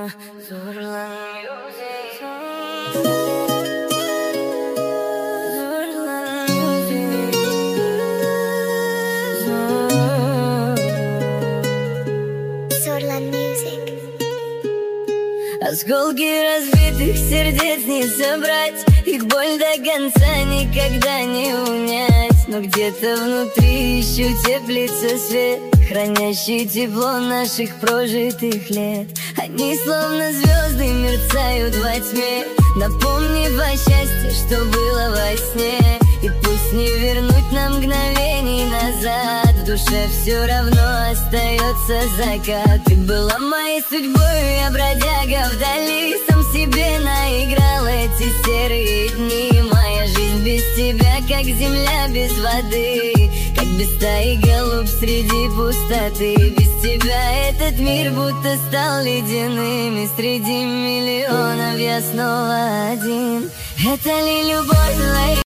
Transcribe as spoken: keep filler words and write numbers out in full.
Zorlan music. Zorlan music. Осколки разбитых сердец не собрать, их боль до конца никогда не унять. Но где-то внутри еще теплится свет, хранящий тепло наших прожитых лет. Они словно звезды мерцают во тьме, напомнив о счастье, что было во сне. И пусть не вернуть нам мгновений назад, в душе все равно остается закат. Ты была моей судьбой, я бродяга вдали, сам себе наиграл эти серые дни. Моя жизнь без тебя, как земля без воды, как без стаи голубь среди пустоты. Без тебя этот мир будто стал ледяным, и среди миллионов я снова один. Это ли любовь?